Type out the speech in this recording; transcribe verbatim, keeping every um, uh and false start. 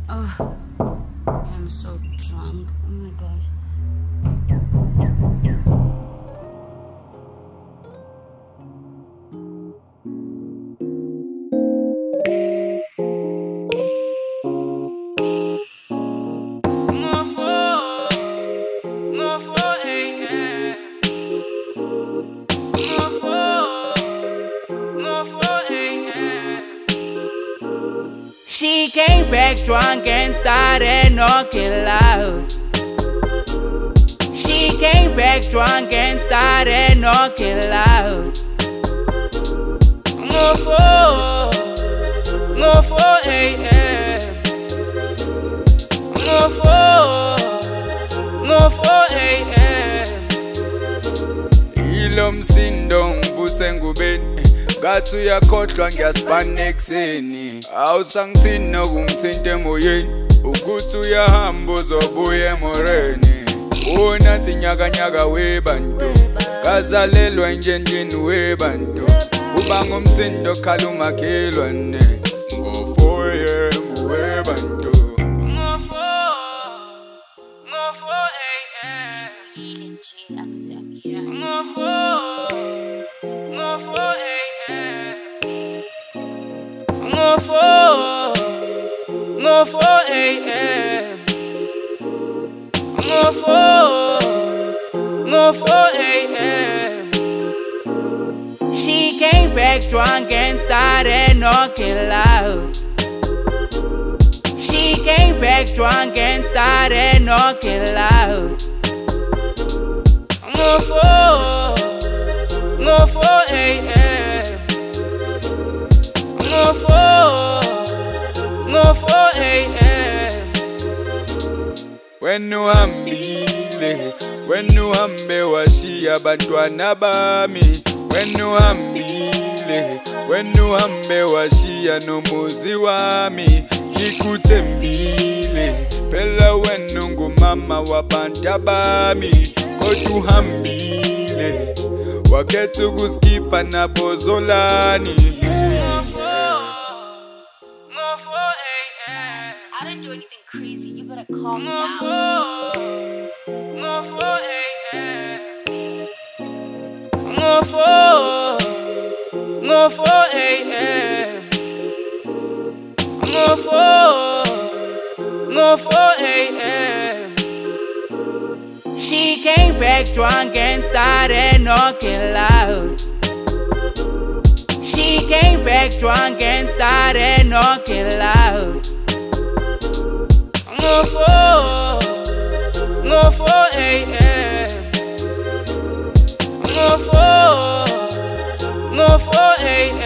Oh, I'm so drunk. Oh my gosh. She came back drunk and started knocking loud. She came back drunk and started knocking loud. Ngo four, ngo four a m Ngo four, ngo four a m Ilo msindo ngivuse ngubeni ngathi uyakhohlwa ngiyasibhana ekuseni. Awusangithini nokumthinta emoyeni ukuthi uyahamba uzobuya emoreni. Unathi nyakanyaka webantu kazalelwa enjendini webantu. Uba ngumsindo khala umakhelwane ngo four a m webantu. Ngo four, ngo four a m Ngo four, ngo four a m Ngo four, ngo four a m Ngo four, ngo four a m She came back drunk and started knocking loud. She came back drunk and started knocking loud. Ngo four, ngo four a m Ngo four, ngo four a m When uhambile, when uhambe washiya abantwana bami. When uhambile, when uhambe washiya nomuzi wami. Ngikuthembile, phela wena ungumama wabantu bami. Kodwa uhambile, wakhetha ukuskipha nabozolani. I didn't do anything crazy. You better calm down. Ngo four a m Ngo four, ngo four a m Ngo four, ngo four a m She came back drunk and started knocking loud. She came back drunk and started knocking loud. Ngo four, ngo four a m Ngo four, ngo four a m